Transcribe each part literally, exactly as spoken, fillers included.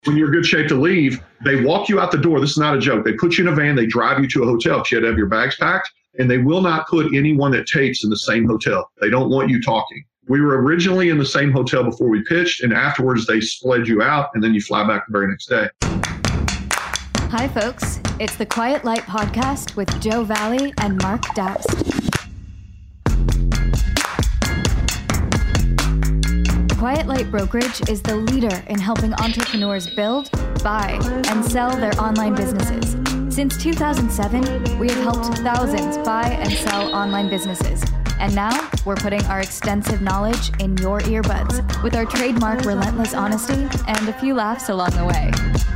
when you're in good shape to leave, they walk you out the door. This is not a joke. They put you in a van. They drive you to a hotel because you had to have your bags packed. And they will not put anyone that tapes in the same hotel. They don't want you talking. We were originally in the same hotel before we pitched, and afterwards they split you out, and then you fly back the very next day. Hi, folks. It's the Quiet Light Podcast with Joe Valley and Mark Dast. Quiet Light Brokerage is the leader in helping entrepreneurs build, buy, and sell their online businesses. Since two thousand seven, we have helped thousands buy and sell online businesses. And now, we're putting our extensive knowledge in your earbuds with our trademark relentless honesty and a few laughs along the way.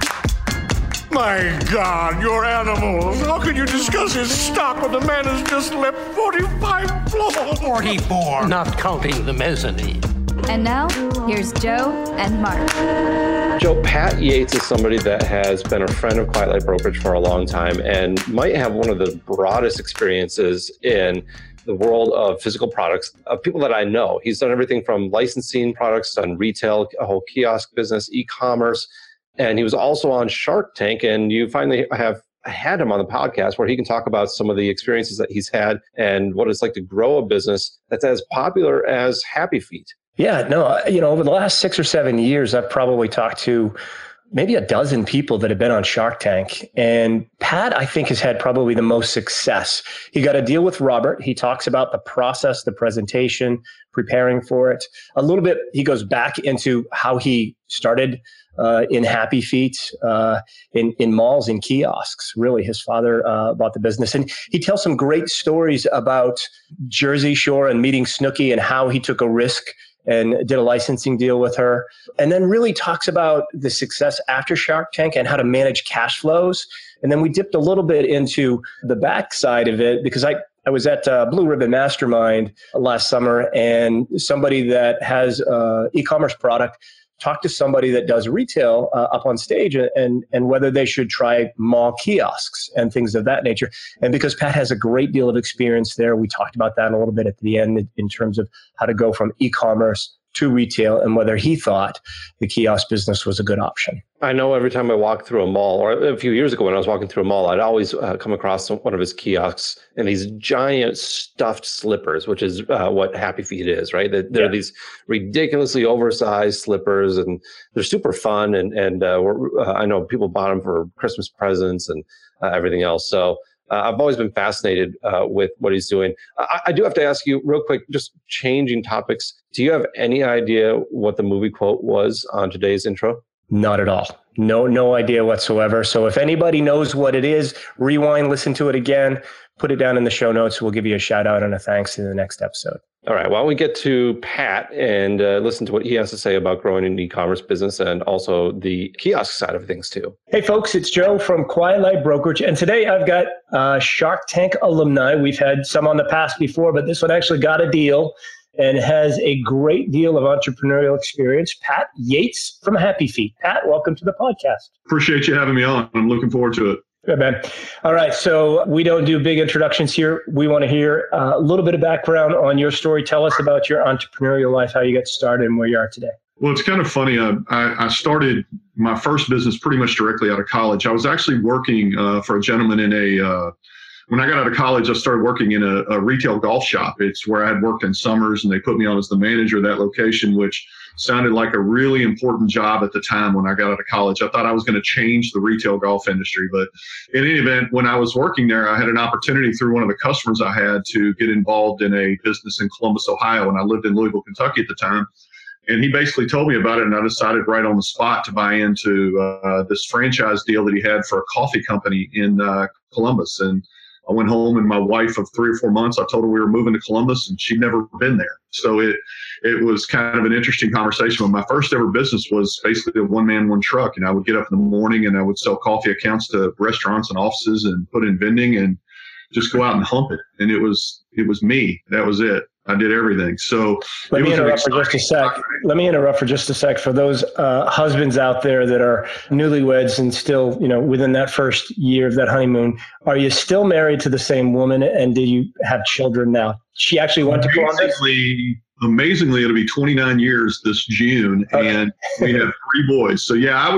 My God, you're animals. How can you discuss his stock when the man has just left forty-five floors? forty-four, not counting the mezzanine. And now, here's Joe and Mark. Joe, Pat Yates is somebody that has been a friend of Quiet Light Brokerage for a long time and might have one of the broadest experiences in the world of physical products of people that I know. He's done everything from licensing products, done retail, a whole kiosk business, e-commerce, and he was also on Shark Tank. And you finally have had him on the podcast where he can talk about some of the experiences that he's had and what it's like to grow a business that's as popular as Happy Feet. Yeah, no, you know, over the last six or seven years, I've probably talked to maybe a dozen people that have been on Shark Tank. And Pat, I think, has had probably the most success. He got a deal with Robert. He talks about the process, the presentation, preparing for it. A little bit, he goes back into how he started uh, in Happy Feet, uh, in, in malls, in kiosks. Really, his father uh, bought the business. And he tells some great stories about Jersey Shore and meeting Snooki and how he took a risk and did a licensing deal with her, and then really talks about the success after Shark Tank and how to manage cash flows. And then we dipped a little bit into the backside of it because I, I was at uh, Blue Ribbon Mastermind last summer, and somebody that has an e-commerce product talked to somebody that does retail uh, up on stage and, and whether they should try mall kiosks and things of that nature. And because Pat has a great deal of experience there, we talked about that a little bit at the end in terms of how to go from e-commerce to retail and whether he thought the kiosk business was a good option. I know every time I walk through a mall, or a few years ago when I was walking through a mall, I'd always uh, come across one of his kiosks and these giant stuffed slippers, which is uh, what Happy Feet is, right? They're, they're yeah. these ridiculously oversized slippers, and they're super fun. And and uh, we're, uh, I know people bought them for Christmas presents and uh, everything else. So uh, I've always been fascinated uh, with what he's doing. I, I do have to ask you real quick, just changing topics. Do you have any idea what the movie quote was on today's intro? Not at all. No, no idea whatsoever. So if anybody knows what it is, rewind, listen to it again, put it down in the show notes. We'll give you a shout out and a thanks in the next episode. All right. Why don't we get to Pat and uh, listen to what he has to say about growing an e-commerce business and also the kiosk side of things too. Hey folks, it's Joe from Quiet Light Brokerage. And today I've got uh, Shark Tank alumni. We've had some on the past before, but this one actually got a deal and has a great deal of entrepreneurial experience. Pat Yates from Happy Feet. Pat, welcome to the podcast. Appreciate you having me on. I'm looking forward to it. Good, man. All right. So we don't do big introductions here. We want to hear uh, a little bit of background on your story. Tell us about your entrepreneurial life, how you got started and where you are today. Well, it's kind of funny. I, I, I started my first business pretty much directly out of college. I was actually working uh, for a gentleman in a uh, When I got out of college, I started working in a, a retail golf shop. It's where I had worked in summers, and they put me on as the manager of that location, which sounded like a really important job at the time when I got out of college. I thought I was going to change the retail golf industry. But in any event, when I was working there, I had an opportunity through one of the customers I had to get involved in a business in Columbus, Ohio, and I lived in Louisville, Kentucky at the time. And he basically told me about it, and I decided right on the spot to buy into uh, this franchise deal that he had for a coffee company in uh, Columbus. And I went home, and my wife of three or four months, I told her we were moving to Columbus, and she'd never been there. So it it was kind of an interesting conversation. But my first ever business was basically a one-man, one truck. And I would get up in the morning, and I would sell coffee accounts to restaurants and offices and put in vending and just go out and hump it. And it was it was me. That was it. I did everything. So let me interrupt for just a sec. Let me interrupt for just a sec for those uh, husbands out there that are newlyweds and still, you know, within that first year of that honeymoon. Are you still married to the same woman, and do you have children now? She actually went to Columbus. Amazingly, amazingly, it'll be twenty-nine years this June, okay. And we have three boys. So yeah, I was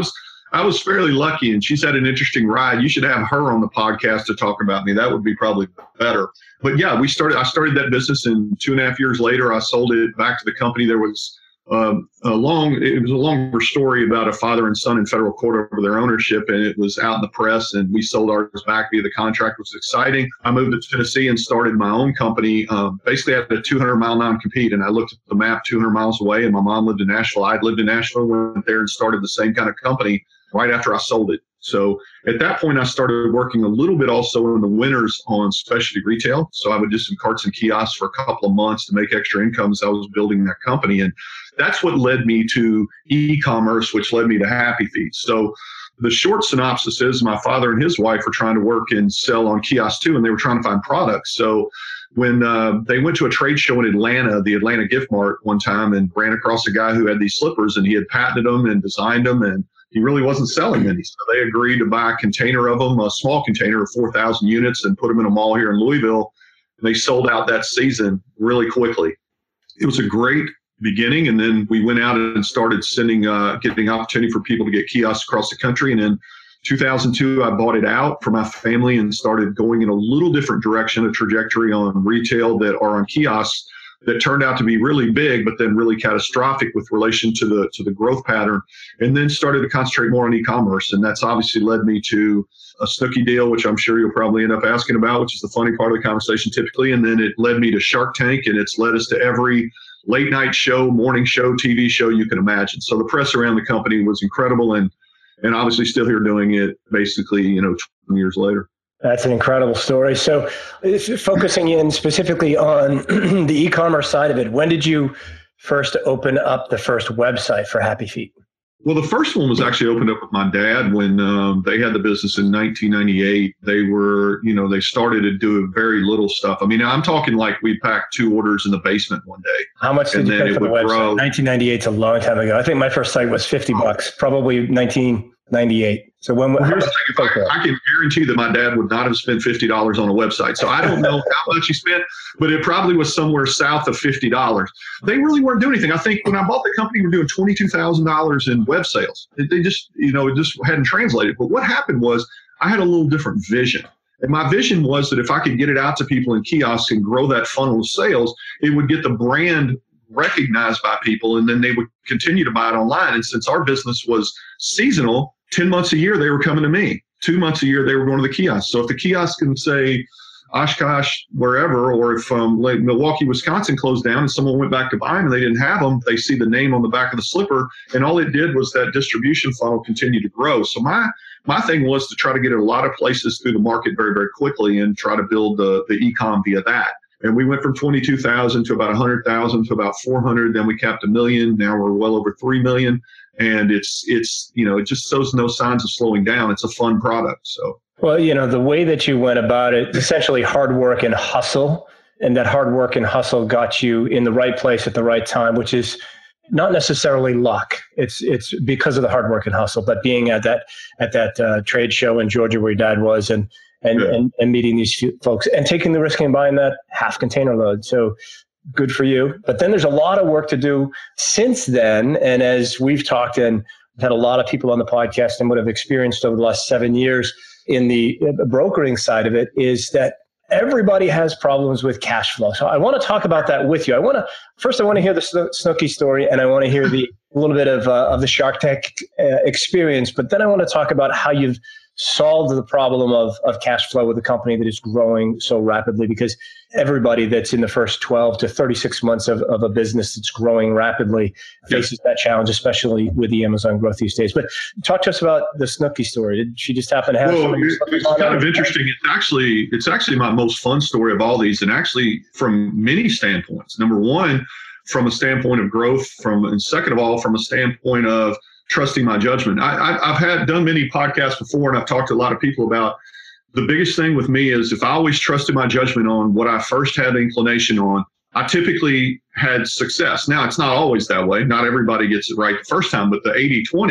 I was fairly lucky, and she's had an interesting ride. You should have her on the podcast to talk about me. That would be probably better. But yeah, we started. I started that business, and two and a half years later, I sold it back to the company. There was um, a long. It was a longer story about a father and son in federal court over their ownership, and it was out in the press. And we sold ours back via the contract, which was exciting. I moved to Tennessee and started my own company. Um, basically, I had a two hundred mile non-compete, and I looked at the map two hundred miles away. And my mom lived in Nashville. I'd lived in Nashville. Went there and started the same kind of company right after I sold it. So at that point, I started working a little bit also in the winters on specialty retail. So I would do some carts and kiosks for a couple of months to make extra income as I was building that company. And that's what led me to e-commerce, which led me to Happy Feet. So the short synopsis is my father and his wife were trying to work and sell on kiosks too, and they were trying to find products. So when uh, they went to a trade show in Atlanta, the Atlanta Gift Mart one time, and ran across a guy who had these slippers, and he had patented them and designed them, and he really wasn't selling any. So they agreed to buy a container of them, a small container of four thousand units, and put them in a mall here in Louisville. And they sold out that season really quickly. It was a great beginning. And then we went out and started sending, uh, getting opportunity for people to get kiosks across the country. And in two thousand two, I bought it out for my family and started going in a little different direction, a trajectory on retail that are on kiosks that turned out to be really big, but then really catastrophic with relation to the to the growth pattern, and then started to concentrate more on e-commerce. And that's obviously led me to a Snooki deal, which I'm sure you'll probably end up asking about, which is the funny part of the conversation typically. And then it led me to Shark Tank, and it's led us to every late night show, morning show, T V show you can imagine. So the press around the company was incredible, and and obviously still here doing it basically, you know, twenty years later. That's an incredible story. So focusing in specifically on the e-commerce side of it, when did you first open up the first website for Happy Feet? Well, the first one was actually opened up with my dad when um, they had the business in nineteen ninety-eight. They were, you know, they started to do very little stuff. I mean, I'm talking like we packed two orders in the basement one day. How much did you pay for the website? Grow. nineteen ninety-eight is a long time ago. I think my first site was fifty bucks, probably nineteen ninety-eight. So when well, here's the thing, if I, I can guarantee that my dad would not have spent fifty dollars on a website. So I don't know how much he spent, but it probably was somewhere south of fifty dollars. They really weren't doing anything. I think when I bought the company, we were doing twenty-two thousand dollars in web sales. They just, you know, it just hadn't translated. But what happened was I had a little different vision. And my vision was that if I could get it out to people in kiosks and grow that funnel of sales, it would get the brand recognized by people, and then they would continue to buy it online. And since our business was seasonal, ten months a year, they were coming to me. Two months a year, they were going to the kiosk. So if the kiosk can say Oshkosh, wherever, or if um, like Milwaukee, Wisconsin closed down and someone went back to buy them and they didn't have them, they see the name on the back of the slipper. And all it did was that distribution funnel continued to grow. So my my thing was to try to get a lot of places through the market very, very quickly and try to build the, the e-com via that. And we went from twenty-two thousand to about one hundred thousand to about four hundred. Then we capped a million. Now we're well over three million. And it's, it's you know, it just shows no signs of slowing down. It's a fun product. So, well, you know, the way that you went about it, essentially hard work and hustle, and that hard work and hustle got you in the right place at the right time, which is not necessarily luck. It's it's because of the hard work and hustle, but being at that at that uh, trade show in Georgia where your dad was, and and, yeah. and and meeting these few folks and taking the risk and buying that half container load. So good for you. But then there's a lot of work to do since then. And as we've talked and had a lot of people on the podcast and would have experienced over the last seven years in the brokering side of it, is that everybody has problems with cash flow. So I want to talk about that with you. I want to, first I want to hear the Snooki story, and I want to hear the a little bit of uh, of the Shark Tank uh, experience, but then I want to talk about how you've solved the problem of, of cash flow with a company that is growing so rapidly, because everybody that's in the first twelve to thirty-six months of, of a business that's growing rapidly faces that challenge, especially with the Amazon growth these days. But talk to us about the Snooki story. Did she just happen to have well, it's, it's kind of interesting. It's actually, it's actually my most fun story of all these, and actually from many standpoints. Number one, from a standpoint of growth, from and second of all, from a standpoint of trusting my judgment. I, I, I've had done many podcasts before, and I've talked to a lot of people about the biggest thing with me is if I always trusted my judgment on what I first had the inclination on, I typically had success. Now, it's not always that way. Not everybody gets it right the first time, but the eighty twenty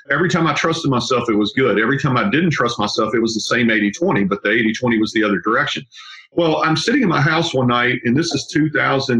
every time I trusted myself, it was good. Every time I didn't trust myself, it was the same eighty twenty, but the eighty twenty was the other direction. Well, I'm sitting in my house one night, and this is two thousand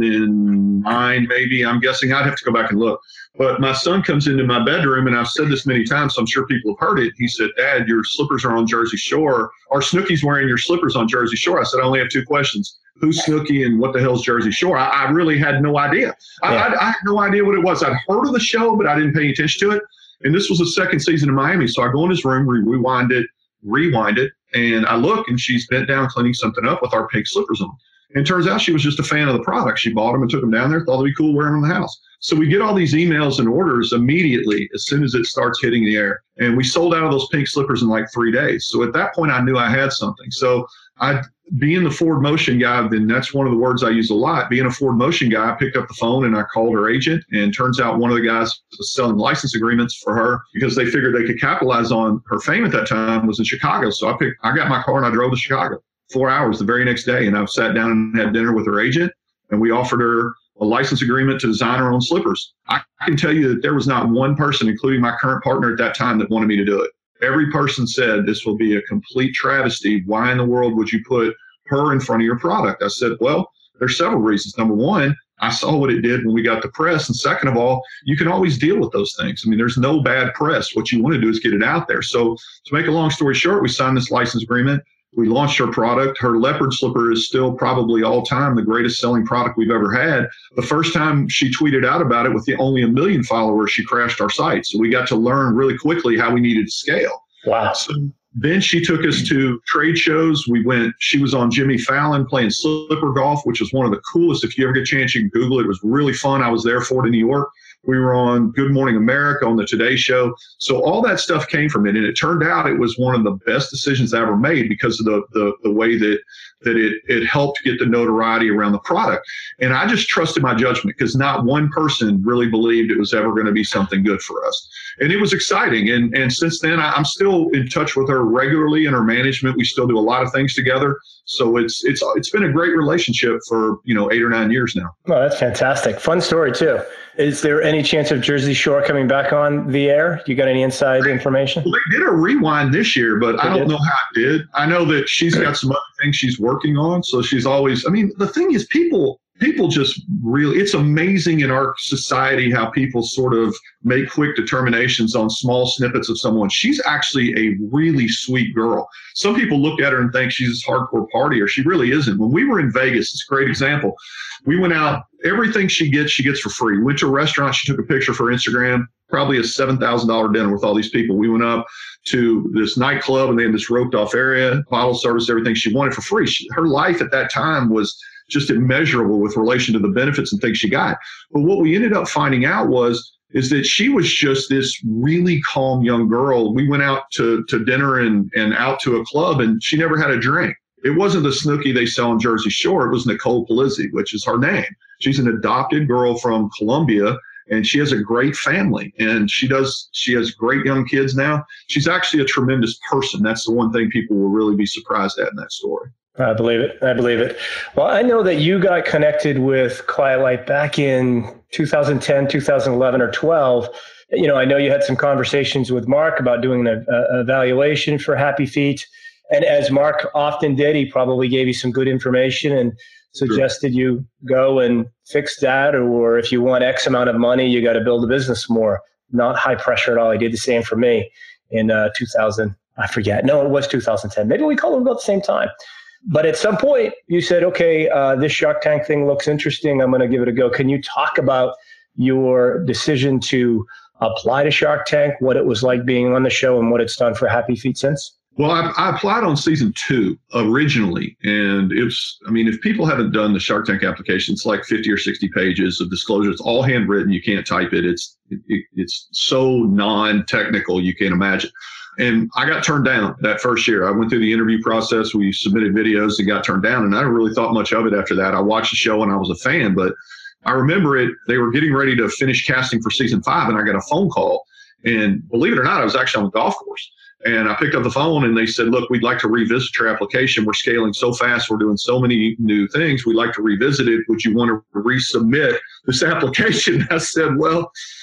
nine, maybe. I'm guessing. I'd have to go back and look. But my son comes into my bedroom, and I've said this many times, so I'm sure people have heard it. He said, Dad, your slippers are on Jersey Shore. Or Snooki's wearing your slippers on Jersey Shore. I said, I only have two questions. Who's Snooki and what the hell's Jersey Shore? I, I really had no idea. I, yeah. I, I had no idea what it was. I'd heard of the show, but I didn't pay attention to it. And this was the second season in Miami. So I go in his room, we rewind it, rewind it, and I look, and she's bent down cleaning something up with our pink slippers on. And it turns out she was just a fan of the product. She bought them and took them down there, thought it'd be cool wearing them in the house. So we get all these emails and orders immediately as soon as it starts hitting the air. And we sold out of those pink slippers in like three days. So at that point, I knew I had something. So I, being the Ford Motion guy, then that's one of the words I use a lot. Being a Ford Motion guy, I picked up the phone and I called her agent. And turns out one of the guys was selling license agreements for her because they figured they could capitalize on her fame at that time was in Chicago. So I picked, I got my car and I drove to Chicago. Four hours the very next day. And I sat down and had dinner with her agent. And we offered her a license agreement to design her own slippers. I can tell you that there was not one person, including my current partner at that time, that wanted me to do it. Every person said this will be a complete travesty. Why in the world would you put her in front of your product? I said, well, there's several reasons. Number one, I saw what it did when we got the press. And second of all, you can always deal with those things. I mean, there's no bad press. What you want to do is get it out there. So to make a long story short, we signed this license agreement. We launched her product. Her leopard slipper is still probably all time the greatest selling product we've ever had. The first time she tweeted out about it with the only a million followers, she crashed our site. So we got to learn really quickly how we needed to scale. Wow. So then she took us to trade shows. We went, she was on Jimmy Fallon playing slipper golf, which was one of the coolest. If you ever get a chance, you can Google it. It was really fun. I was there for it in New York. We were on Good Morning America on the Today Show. So all that stuff came from it. And it turned out it was one of the best decisions I ever made because of the the, the way that that it, it helped get the notoriety around the product. And I just trusted my judgment because not one person really believed it was ever going to be something good for us. And it was exciting. And and since then, I, I'm still in touch with her regularly and her management. We still do a lot of things together. So it's it's it's been a great relationship for, you know, eight or nine years now. Oh, that's fantastic. Fun story, too. Is there any chance of Jersey Shore coming back on the air? You got any inside information? Well, they did a rewind this year, but they I don't did. know how it did. I know that she's got some other things she's working on. So she's always, I mean, the thing is people, people just really, it's amazing in our society how people sort of make quick determinations on small snippets of someone. She's actually a really sweet girl. Some people look at her and think she's this hardcore partier. She really isn't. When we were in Vegas, it's a great example. We went out, everything she gets, she gets for free. We went to a restaurant, she took a picture for Instagram, probably a seven thousand dollars dinner with all these people. We went up to this nightclub and they had this roped off area, bottle service, everything she wanted for free. She, her life at that time was just immeasurable with relation to the benefits and things she got. But what we ended up finding out was, is that she was just this really calm young girl. We went out to, to dinner and, and out to a club and she never had a drink. It wasn't the Snooki they sell on Jersey Shore. It was Nicole Polizzi, which is her name. She's an adopted girl from Colombia, and she has a great family. And she does. She has great young kids now. She's actually a tremendous person. That's the one thing people will really be surprised at in that story. I believe it. I believe it. Well, I know that you got connected with Quiet Light back in two thousand ten, two thousand eleven, or twelve. You know, I know you had some conversations with Mark about doing an evaluation for Happy Feet. And as Mark often did, he probably gave you some good information and suggested you go and fix that. Or if you want X amount of money, you got to build a business more. Not high pressure at all. He did the same for me in uh, two thousand. I forget. No, it was two thousand ten. Maybe we called him about the same time. But at some point, you said, okay, uh, this Shark Tank thing looks interesting. I'm going to give it a go. Can you talk about your decision to apply to Shark Tank, what it was like being on the show, and what it's done for Happy Feet since? Well, I, I applied on season two originally, and it's, I mean, if people haven't done the Shark Tank application, it's like fifty or sixty pages of disclosure. It's all handwritten. You can't type it. It's, it, it's so non-technical, you can't imagine. And I got turned down that first year. I went through the interview process. We submitted videos and got turned down. And I really thought much of it after that. I watched the show and I was a fan, but I remember it. They were getting ready to finish casting for season five, and I got a phone call. And believe it or not, I was actually on the golf course. And I picked up the phone and they said, look, we'd like to revisit your application. We're scaling so fast. We're doing so many new things. We'd like to revisit it. Would you want to resubmit this application? I said, well,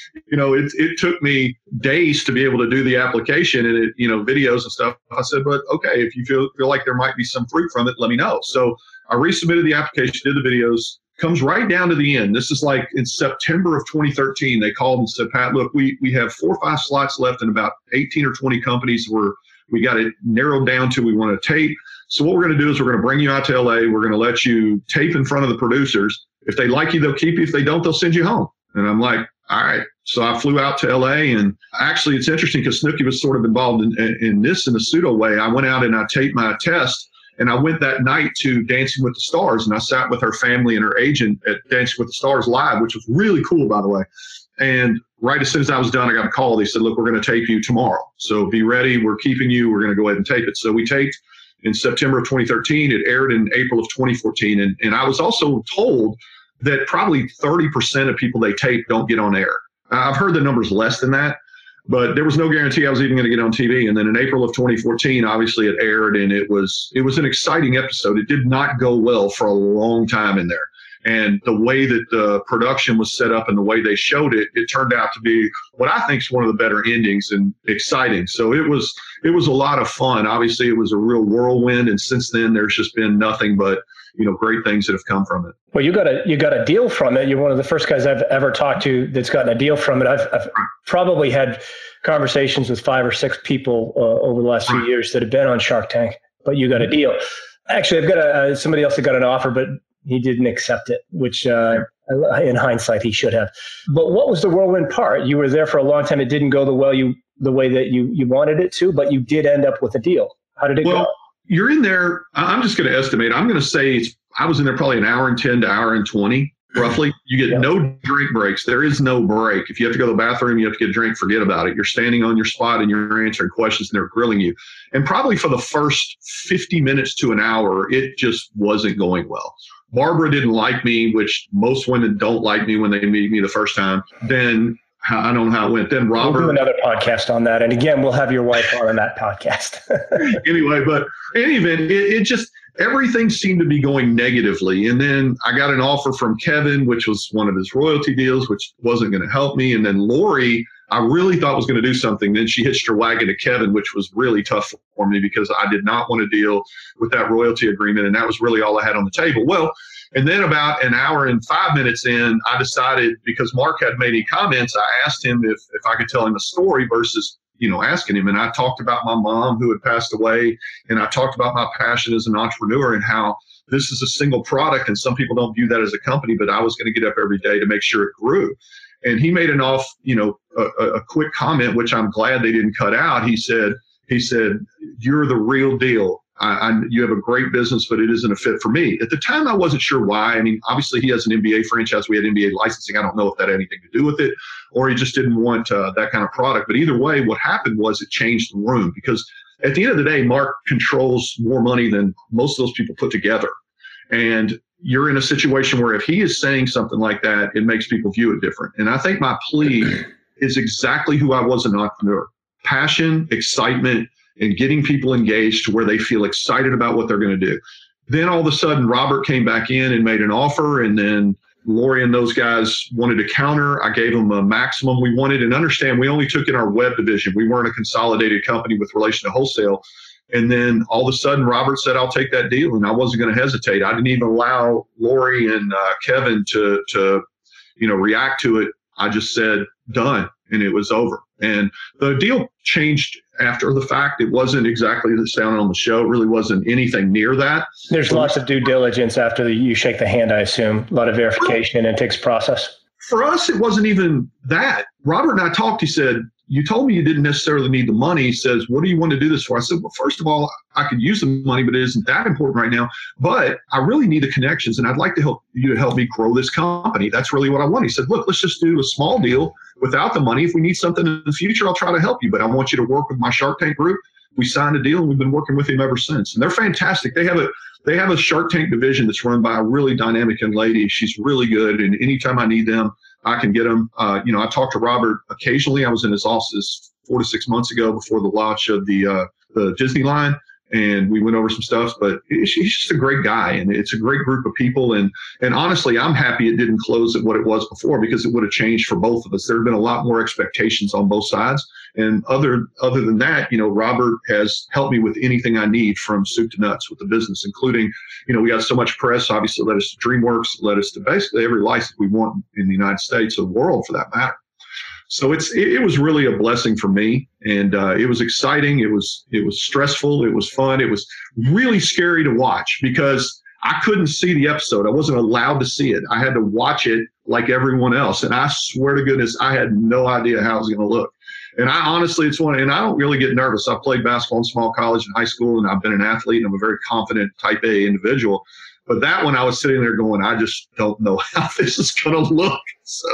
you know, it, it took me days to be able to do the application and it, you know, videos and stuff. I said, but okay, if you feel, feel like there might be some fruit from it, let me know. So I resubmitted the application, did the videos, comes right down to the end. This is like in September of twenty thirteen, they called and said, Pat, look, we, we have four or five slots left in about eighteen or twenty companies where we got it narrowed down to we want to tape. So what we're going to do is we're going to bring you out to L A. We're going to let you tape in front of the producers. If they like you, they'll keep you. If they don't, they'll send you home. And I'm like, all right. So I flew out to L A, and actually it's interesting because Snooki was sort of involved in, in, in this in a pseudo way. I went out and I taped my test, and I went that night to Dancing with the Stars, and I sat with her family and her agent at Dancing with the Stars Live, which was really cool, by the way. And right as soon as I was done, I got a call. They said, look, we're going to tape you tomorrow. So be ready. We're keeping you. We're going to go ahead and tape it. So we taped in September of twenty thirteen. It aired in April of twenty fourteen. And, and I was also told that probably thirty percent of people they tape don't get on air. I've heard the numbers less than that, but there was no guarantee I was even going to get on T V. And then in April of twenty fourteen, obviously it aired, and it was it was an exciting episode. It did not go well for a long time in there. And the way that the production was set up and the way they showed it, it turned out to be what I think is one of the better endings and exciting. So it was it was a lot of fun. Obviously, it was a real whirlwind. And since then, there's just been nothing but, you know, great things that have come from it. Well, you got a you got a deal from it. You're one of the first guys I've ever talked to that's gotten a deal from it. I've, I've probably had conversations with five or six people uh, over the last few years that have been on Shark Tank, but you got a deal. Actually, I've got a, uh, somebody else that got an offer, but he didn't accept it, which uh, in hindsight he should have. But what was the whirlwind part? You were there for a long time. It didn't go the well you the way that you you wanted it to, but you did end up with a deal. How did it well, go? You're in there. I'm just going to estimate. I'm going to say it's, I was in there probably an hour and ten to hour and twenty, roughly. You get yeah. no drink breaks. There is no break. If you have to go to the bathroom, you have to get a drink, forget about it. You're standing on your spot and you're answering questions and they're grilling you. And probably for the first fifty minutes to an hour, it just wasn't going well. Barbara didn't like me, which most women don't like me when they meet me the first time. Then I don't know how it went. Then Robert. We'll do another podcast on that. And again, we'll have your wife on that podcast. Anyway, but in any event, it, it just, everything seemed to be going negatively. And then I got an offer from Kevin, which was one of his royalty deals, which wasn't going to help me. And then Lori, I really thought was going to do something. Then she hitched her wagon to Kevin, which was really tough for me because I did not want to deal with that royalty agreement. And that was really all I had on the table. Well, and then about an hour and five minutes in, I decided, because Mark had made any comments, I asked him if, if I could tell him a story versus, you know, asking him. And I talked about my mom who had passed away. And I talked about my passion as an entrepreneur and how this is a single product. And some people don't view that as a company, but I was going to get up every day to make sure it grew. And he made an off, you know, a, a quick comment, which I'm glad they didn't cut out. He said, he said, you're the real deal. I, I, you have a great business, but it isn't a fit for me. At the time, I wasn't sure why. I mean, obviously, he has an N B A franchise. We had N B A licensing. I don't know if that had anything to do with it, or he just didn't want uh, that kind of product. But either way, what happened was it changed the room because at the end of the day, Mark controls more money than most of those people put together. And you're in a situation where if he is saying something like that, it makes people view it different. And I think my plea is exactly who I was as an entrepreneur. Passion, excitement, and getting people engaged to where they feel excited about what they're going to do. Then all of a sudden, Robert came back in and made an offer, and then Lori and those guys wanted to counter. I gave them a maximum we wanted. And understand, we only took in our web division. We weren't a consolidated company with relation to wholesale. And then all of a sudden, Robert said, I'll take that deal. And I wasn't going to hesitate. I didn't even allow Lori and uh, Kevin to, to, you know, react to it. I just said, done. And it was over. And the deal changed after the fact. It wasn't exactly the sound on the show. It really wasn't anything near that. There's lots of due diligence after the, you shake the hand, I assume. A lot of verification, and it takes process. For us, it wasn't even that. Robert and I talked. He said, you told me you didn't necessarily need the money. He says, what do you want to do this for? I said, well, first of all, I could use the money, but it isn't that important right now. But I really need the connections, and I'd like to help you to help me grow this company. That's really what I want. He said, look, let's just do a small deal without the money. If we need something in the future, I'll try to help you. But I want you to work with my Shark Tank group. We signed a deal, and we've been working with him ever since. And they're fantastic. They have a they have a Shark Tank division that's run by a really dynamic young lady. She's really good, and anytime I need them, I can get them. Uh, you know, I talk to Robert occasionally. I was in his office four to six months ago before the launch of the uh, the Disney line, and we went over some stuff, but he's just a great guy, and it's a great group of people. And and honestly, I'm happy it didn't close at what it was before, because it would have changed for both of us. There have been a lot more expectations on both sides. And other other than that, you know, Robert has helped me with anything I need from soup to nuts with the business, including, you know, we got so much press, obviously led us to DreamWorks, led us to basically every license we want in the United States or the world for that matter. So it's it, it was really a blessing for me, and uh, it was exciting. It was it was stressful. It was fun. It was really scary to watch because I couldn't see the episode. I wasn't allowed to see it. I had to watch it like everyone else, and I swear to goodness, I had no idea how it was going to look. And I honestly, it's one, and I don't really get nervous. I played basketball in small college and high school, and I've been an athlete, and I'm a very confident type A individual. But that one, I was sitting there going, I just don't know how this is going to look. So.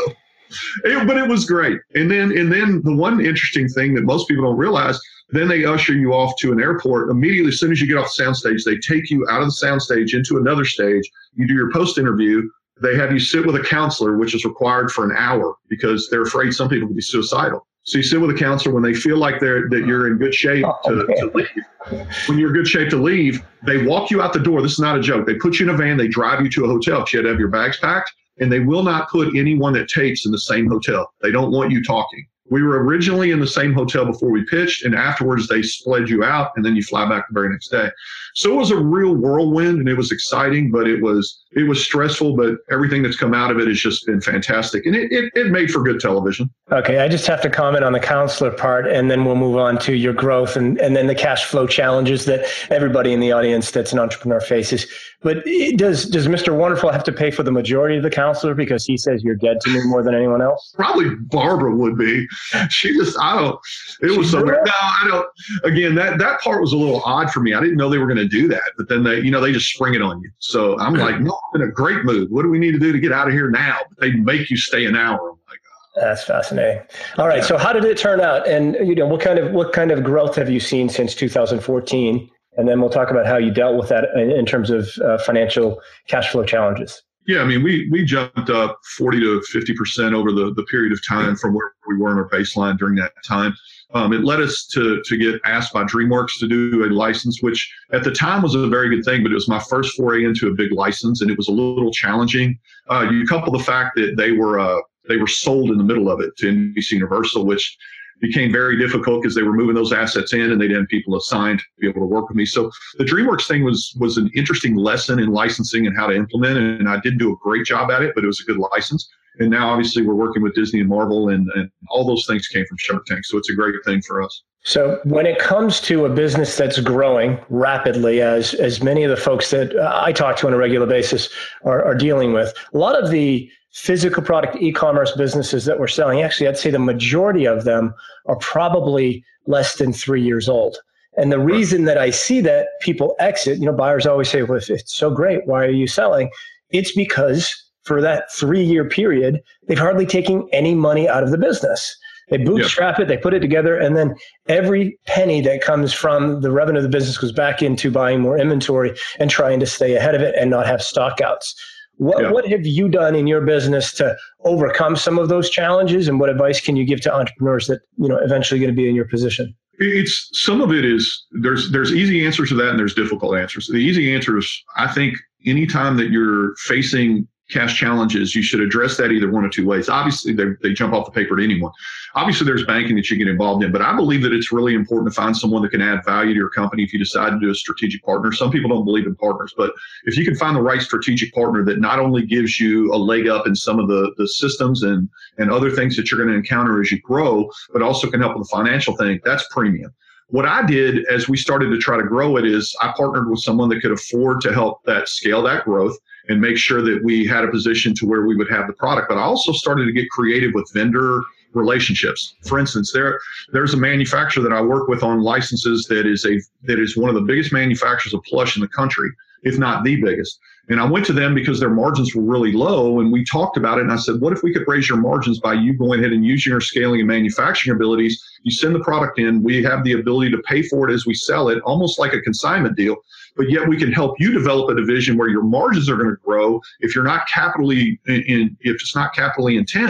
It, but it was great. And then and then the one interesting thing that most people don't realize, then they usher you off to an airport. Immediately, as soon as you get off the soundstage, they take you out of the soundstage into another stage. You do your post interview. They have you sit with a counselor, which is required for an hour because they're afraid some people will be suicidal. So you sit with a counselor when they feel like they're that you're in good shape to, to leave. When you're in good shape to leave, they walk you out the door. This is not a joke. They put you in a van. They drive you to a hotel because you had to have your bags packed. And they will not put anyone that tapes in the same hotel. They don't want you talking. We were originally in the same hotel before we pitched, and afterwards they split you out, and then you fly back the very next day. So it was a real whirlwind, and it was exciting, but it was it was stressful. But everything that's come out of it has just been fantastic, and it, it, it made for good television. Okay, I just have to comment on the counselor part, and then we'll move on to your growth and, and then the cash flow challenges that everybody in the audience that's an entrepreneur faces. But does does Mister Wonderful have to pay for the majority of the counselor because he says you're dead to me more than anyone else? Probably Barbara would be. She just, I don't, it was so weird. No, I don't, again, that, that part was a little odd for me. I didn't know they were going to do that, but then they, you know, they just spring it on you. So I'm like, no, I'm in a great mood. What do we need to do to get out of here now? But they make you stay an hour. I'm like, oh. That's fascinating. All right. Yeah. So how did it turn out? And, you know, what kind of, what kind of growth have you seen since two thousand fourteen? And then we'll talk about how you dealt with that in, in terms of uh, financial cash flow challenges. Yeah, I mean, we we jumped up forty to fifty percent over the, the period of time from where we were in our baseline during that time. Um, it led us to to get asked by DreamWorks to do a license, which at the time was a very good thing, but it was my first foray into a big license, and it was a little challenging. Uh, you couple the fact that they were uh, they were sold in the middle of it to N B C Universal, which became very difficult because they were moving those assets in and they didn't have people assigned to be able to work with me. So the DreamWorks thing was was an interesting lesson in licensing and how to implement it. And I did do a great job at it, but it was a good license. And now obviously we're working with Disney and Marvel, and, and all those things came from Shark Tank. So it's a great thing for us. So when it comes to a business that's growing rapidly, as as many of the folks that I talk to on a regular basis are, are dealing with, a lot of the physical product e-commerce businesses that we're selling, actually, I'd say the majority of them are probably less than three years old. And the reason that I see that people exit, you know, buyers always say, well, if it's so great, why are you selling? It's because for that three-year period, they've hardly taken any money out of the business. They bootstrap it, they put it together, and then every penny that comes from the revenue of the business goes back into buying more inventory and trying to stay ahead of it and not have stockouts. What yeah. what have you done in your business to overcome some of those challenges, and what advice can you give to entrepreneurs that, you know, eventually going to be in your position? It's some of it is there's there's easy answers to that, and there's difficult answers. The easy answer is, I think anytime that you're facing cash challenges, you should address that either one of two ways. Obviously, they they jump off the paper to anyone. Obviously, there's banking that you get involved in, but I believe that it's really important to find someone that can add value to your company if you decide to do a strategic partner. Some people don't believe in partners, but if you can find the right strategic partner that not only gives you a leg up in some of the, the systems and, and other things that you're going to encounter as you grow, but also can help with the financial thing, that's premium. What I did as we started to try to grow it is I partnered with someone that could afford to help that scale that growth and make sure that we had a position to where we would have the product. But I also started to get creative with vendor relationships. For instance, there there's a manufacturer that I work with on licenses that is a that is one of the biggest manufacturers of plush in the country, if not the biggest. And I went to them because their margins were really low, and we talked about it. And I said, what if we could raise your margins by you going ahead and using your scaling and manufacturing abilities? You send the product in, we have the ability to pay for it as we sell it, almost like a consignment deal. But yet we can help you develop a division where your margins are going to grow if you're not capitally in, if it's not capitally intense.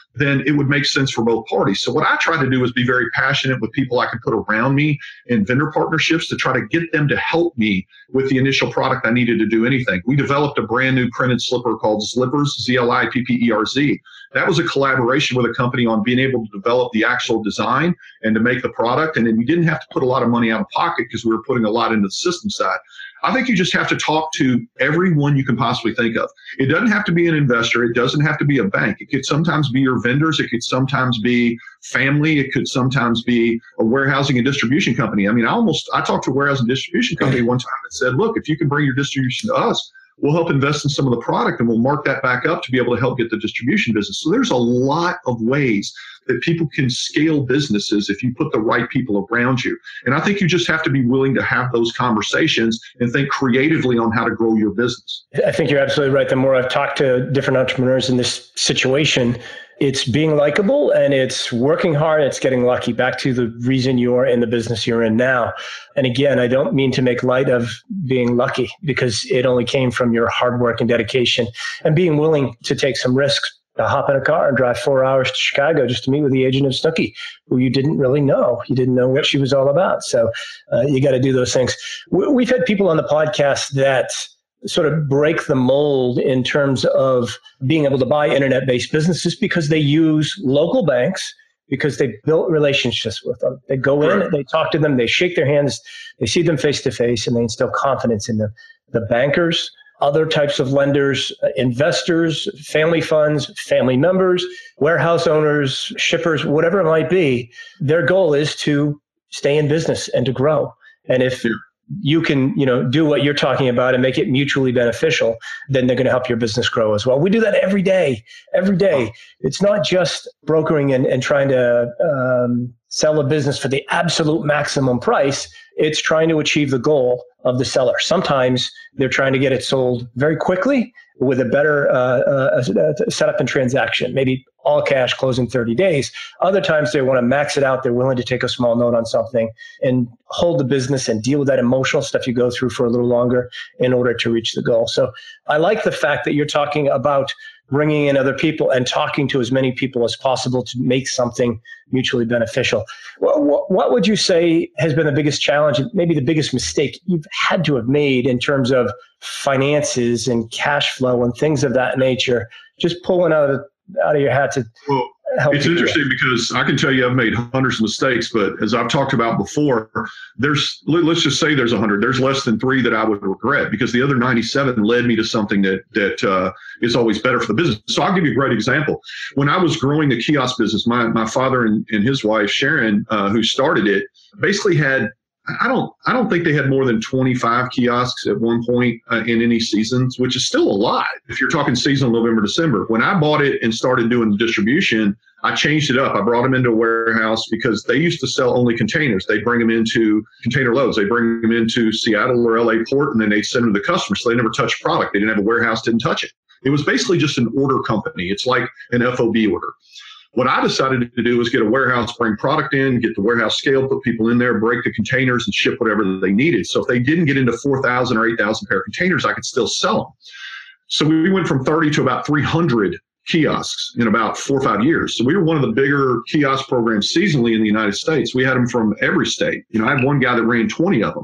then it would make sense for both parties. So what I try to do is be very passionate with people I can put around me in vendor partnerships to try to get them to help me with the initial product I needed to do anything. We developed a brand new printed slipper called Zlippers, Z L I P P E R Z. That was a collaboration with a company on being able to develop the actual design and to make the product. And then we didn't have to put a lot of money out of pocket because we were putting a lot into the system side. I think you just have to talk to everyone you can possibly think of. It doesn't have to be an investor. It doesn't have to be a bank. It could sometimes be your vendors. It could sometimes be family. It could sometimes be a warehousing and distribution company. I mean, I almost, I talked to a warehousing and distribution company one time that said, look, if you can bring your distribution to us, we'll help invest in some of the product and we'll mark that back up to be able to help get the distribution business. So there's a lot of ways that people can scale businesses if you put the right people around you. And I think you just have to be willing to have those conversations and think creatively on how to grow your business. I think you're absolutely right. The more I've talked to different entrepreneurs in this situation, it's being likable and it's working hard. It's getting lucky. Back to the reason you're in the business you're in now. And again, I don't mean to make light of being lucky because it only came from your hard work and dedication and being willing to take some risks. To hop in a car and drive four hours to Chicago just to meet with the agent of Snooki, who you didn't really know. You didn't know what she was all about. So uh, you got to do those things. We've had people on the podcast that sort of break the mold in terms of being able to buy internet-based businesses because they use local banks, because they built relationships with them. They go in, right. They talk to them, they shake their hands, they see them face-to-face, and they instill confidence in them. The bankers, other types of lenders, investors, family funds, family members, warehouse owners, shippers, whatever it might be, their goal is to stay in business and to grow. And if yeah. you can, you know, do what you're talking about and make it mutually beneficial, then they're going to help your business grow as well. We do that every day, every day. It's not just brokering and, and trying to um, sell a business for the absolute maximum price. It's trying to achieve the goal of the seller. Sometimes they're trying to get it sold very quickly with a better uh, uh, setup and transaction, maybe all cash, close in thirty days. Other times they want to max it out. They're willing to take a small note on something and hold the business and deal with that emotional stuff you go through for a little longer in order to reach the goal. So I like the fact that you're talking about bringing in other people and talking to as many people as possible to make something mutually beneficial. What, what would you say has been the biggest challenge, maybe the biggest mistake you've had to have made in terms of finances and cash flow and things of that nature, just pulling out of, out of your hat to well, help it's interesting it. Because I can tell you I've made hundreds of mistakes, but as I've talked about before, there's, let's just say there's a hundred, there's less than three that I would regret because the other ninety-seven led me to something that, that uh, is always better for the business. So I'll give you a great example. When I was growing the kiosk business, my, my father and, and his wife, Sharon, uh, who started it, basically had, I don't, I don't think they had more than twenty-five kiosks at one point uh, in any seasons, which is still a lot. If you're talking season November, December, when I bought it and started doing the distribution, I changed it up. I brought them into a warehouse because they used to sell only containers. They bring them into container loads. They bring them into Seattle or L A port, and then they send them to the customer. So they never touched product. They didn't have a warehouse, didn't touch it. It was basically just an order company. It's like an F O B order. What I decided to do was get a warehouse, bring product in, get the warehouse scaled, put people in there, break the containers, and ship whatever they needed. So if they didn't get into four thousand or eight thousand pair of containers, I could still sell them. So we went from thirty to about three hundred kiosks in about four or five years. So we were one of the bigger kiosk programs seasonally in the United States. We had them from every state. You know, I had one guy that ran twenty of them.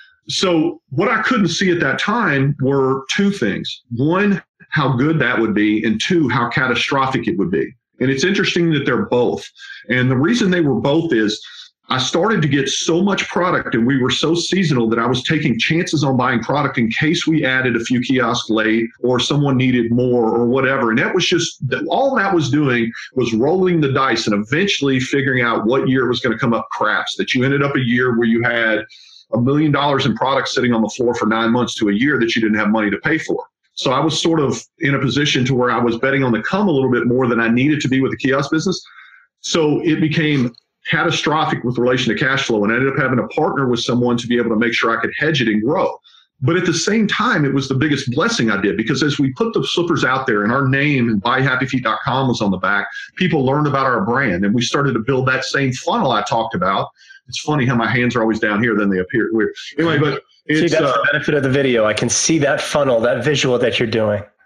So what I couldn't see at that time were two things. One, how good that would be, and two, how catastrophic it would be. And it's interesting that they're both. And the reason they were both is I started to get so much product and we were so seasonal that I was taking chances on buying product in case we added a few kiosks late or someone needed more or whatever. And that was just, all that was doing was rolling the dice and eventually figuring out what year it was going to come up craps, that you ended up a year where you had a million dollars in product sitting on the floor for nine months to a year that you didn't have money to pay for. So I was sort of in a position to where I was betting on the come a little bit more than I needed to be with the kiosk business. So it became catastrophic with relation to cash flow. And I ended up having to partner with someone to be able to make sure I could hedge it and grow. But at the same time, it was the biggest blessing I did because as we put the slippers out there and our name and buy happy feet dot com was on the back, people learned about our brand and we started to build that same funnel I talked about. It's funny how my hands are always down here, then they appear weird. Anyway, but it's, see, that's uh, the benefit of the video. I can see that funnel, that visual that you're doing.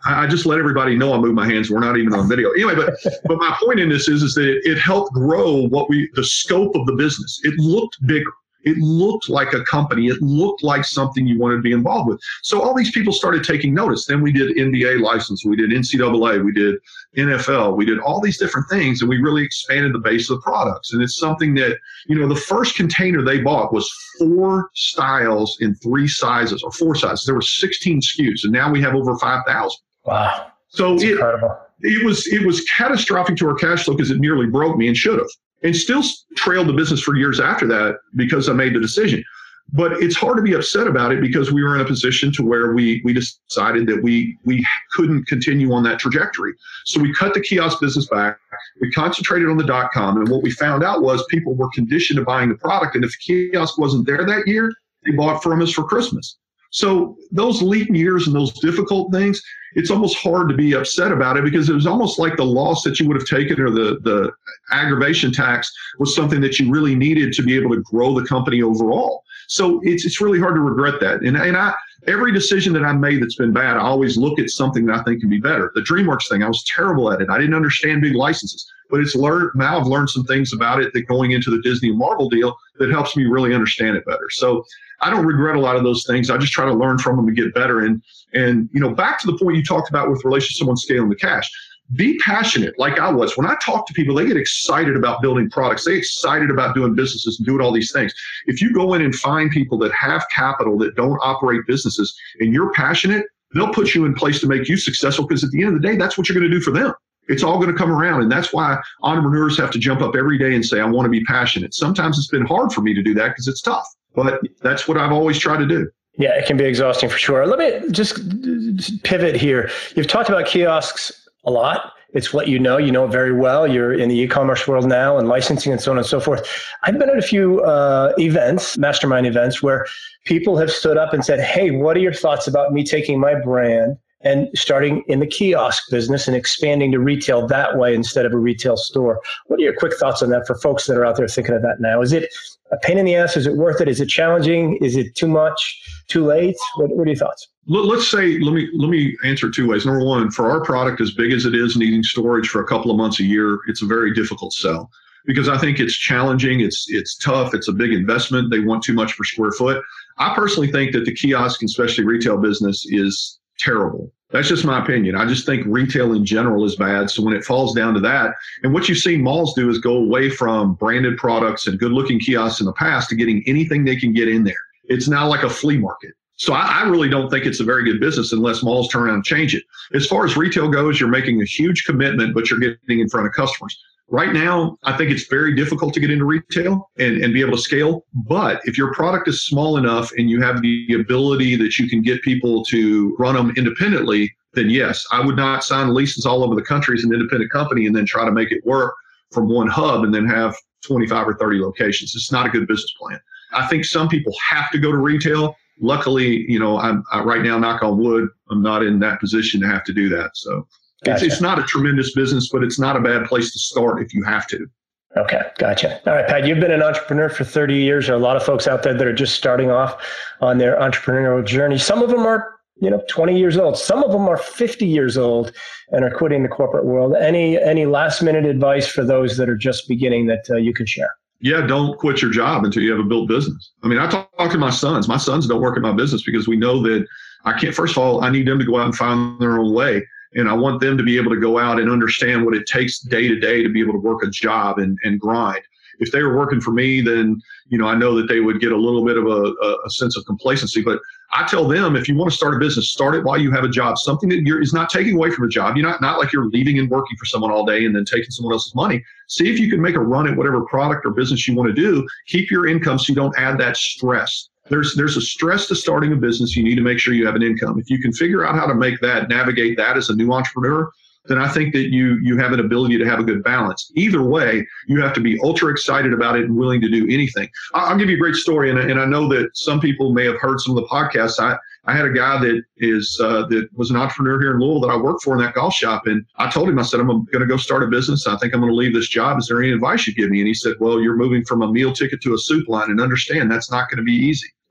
I just let everybody know I move my hands. We're not even on video. Anyway, but but my point in this is, is that it, it helped grow what we, the scope of the business. It looked bigger. It looked like a company. It looked like something you wanted to be involved with. So all these people started taking notice. Then we did N B A license. We did N C double A. We did N F L. We did all these different things, and we really expanded the base of the products. And it's something that, you know, the first container they bought was four styles in three sizes, or four sizes. There were sixteen S K Us, and now we have over five thousand. Wow. So That's it, incredible. it was it was catastrophic to our cash flow because it nearly broke me and should have. And still trailed the business for years after that because I made the decision. But it's hard to be upset about it because we were in a position to where we we decided that we we couldn't continue on that trajectory. So we cut the kiosk business back. We concentrated on the dot-com. And what we found out was people were conditioned to buying the product. And if the kiosk wasn't there that year, they bought from us for Christmas. So those leap years and those difficult things, it's almost hard to be upset about it because it was almost like the loss that you would have taken or the, the aggravation tax was something that you really needed to be able to grow the company overall. So it's it's really hard to regret that. And, and I every decision that I made that's been bad, I always look at something that I think can be better. The DreamWorks thing, I was terrible at it. I didn't understand big licenses. But it's learned now I've learned some things about it that going into the Disney and Marvel deal that helps me really understand it better. So I don't regret a lot of those things. I just try to learn from them and get better. And, and you know, back to the point you talked about with relation to someone scaling the cash, be passionate like I was. When I talk to people, they get excited about building products. They get excited about doing businesses and doing all these things. If you go in and find people that have capital that don't operate businesses and you're passionate, they'll put you in place to make you successful because at the end of the day, that's what you're going to do for them. It's all going to come around. And that's why entrepreneurs have to jump up every day and say, I want to be passionate. Sometimes it's been hard for me to do that because it's tough, but that's what I've always tried to do. Yeah, it can be exhausting for sure. Let me just pivot here. You've talked about kiosks a lot. It's what you know. You know it very well. You're in the e-commerce world now and licensing and so on and so forth. I've been at a few uh, events, mastermind events, where people have stood up and said, hey, what are your thoughts about me taking my brand and starting in the kiosk business and expanding to retail that way instead of a retail store? What are your quick thoughts on that for folks that are out there thinking of that now? Is it a pain in the ass? Is it worth it? Is it challenging? Is it too much, too late? What, what are your thoughts? Let's say, let me let me answer two ways. Number one, for our product, as big as it is, needing storage for a couple of months a year, it's a very difficult sell because I think it's challenging. It's it's tough. It's a big investment. They want too much per square foot. I personally think that the kiosk, especially retail business, is terrible. That's just my opinion. I just think retail in general is bad. So when it falls down to that, and what you've seen malls do is go away from branded products and good looking kiosks in the past to getting anything they can get in there. It's now like a flea market. So I, I really don't think it's a very good business unless malls turn around and change it. As far as retail goes, you're making a huge commitment, but you're getting in front of customers. Right now, I think it's very difficult to get into retail and, and be able to scale. But if your product is small enough and you have the ability that you can get people to run them independently, then yes, I would not sign leases all over the country as an independent company and then try to make it work from one hub and then have twenty-five or thirty locations. It's not a good business plan. I think some people have to go to retail. Luckily, you know, I'm I, right now, knock on wood, I'm not in that position to have to do that. So Gotcha. It's, it's not a tremendous business, but it's not a bad place to start if you have to. Okay, gotcha. All right, Pat, you've been an entrepreneur for thirty years. There are a lot of folks out there that are just starting off on their entrepreneurial journey. Some of them are, you know, twenty years old. Some of them are fifty years old and are quitting the corporate world. Any any last minute advice for those that are just beginning that uh, you could share? Yeah, don't quit your job until you have a built business. I mean, I talk, talk to my sons. My sons don't work in my business because we know that I can't, first of all, I need them to go out and find their own way. And I want them to be able to go out and understand what it takes day to day to be able to work a job and, and grind. If they were working for me, then, you know, I know that they would get a little bit of a, a sense of complacency. But I tell them, if you want to start a business, start it while you have a job, something that you're, is not taking away from a job. You're not, not like you're leaving and working for someone all day and then taking someone else's money. See if you can make a run at whatever product or business you want to do. Keep your income so you don't add that stress. There's there's a stress to starting a business. You need to make sure you have an income. If you can figure out how to make that, navigate that as a new entrepreneur, then I think that you you have an ability to have a good balance. Either way, you have to be ultra excited about it and willing to do anything. I'll give you a great story, and, and I know that some people may have heard some of the podcasts. I, I had a guy that is uh, that was an entrepreneur here in Louisville that I worked for in that golf shop, and I told him, I said, I'm going to go start a business. I think I'm going to leave this job. Is there any advice you give me? And he said, well, you're moving from a meal ticket to a soup line, and understand that's not going to be easy.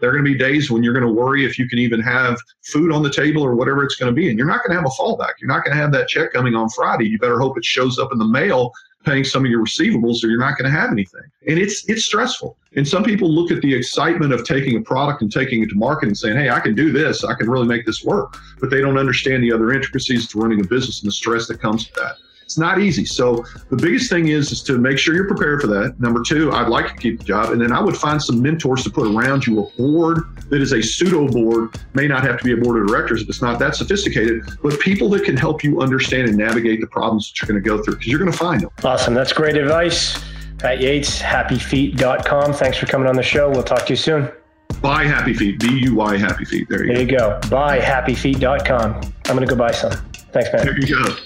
There are going to be days when you're going to worry if you can even have food on the table or whatever it's going to be. And you're not going to have a fallback. You're not going to have that check coming on Friday. You better hope it shows up in the mail paying some of your receivables, or you're not going to have anything. And it's it's stressful. And some people look at the excitement of taking a product and taking it to market and saying, hey, I can do this. I can really make this work. But they don't understand the other intricacies to running a business and the stress that comes with that. It's not easy. So the biggest thing is, is to make sure you're prepared for that. Number two, I'd like to keep the job. And then I would find some mentors to put around you, a board that is a pseudo board, may not have to be a board of directors if it's not that sophisticated, but people that can help you understand and navigate the problems that you're going to go through, because you're going to find them. Awesome. That's great advice. Pat Yates, happy feet dot com. Thanks for coming on the show. We'll talk to you soon. Buy Happy Feet, B U Y Happy Feet. There you there go. There you go. Buy happy feet dot com. I'm going to go buy some. Thanks, man. There you go.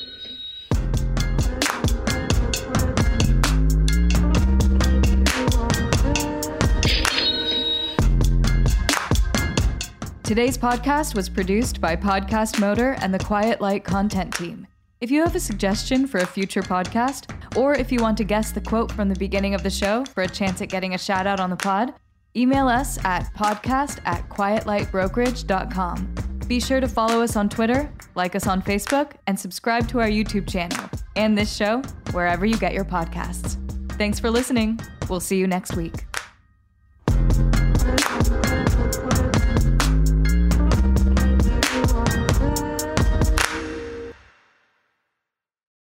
Today's podcast was produced by Podcast Motor and the Quiet Light content team. If you have a suggestion for a future podcast, or if you want to guess the quote from the beginning of the show for a chance at getting a shout out on the pod, email us at podcast at quiet light brokerage dot com. Be sure to follow us on Twitter, like us on Facebook, and subscribe to our YouTube channel and this show wherever you get your podcasts. Thanks for listening. We'll see you next week.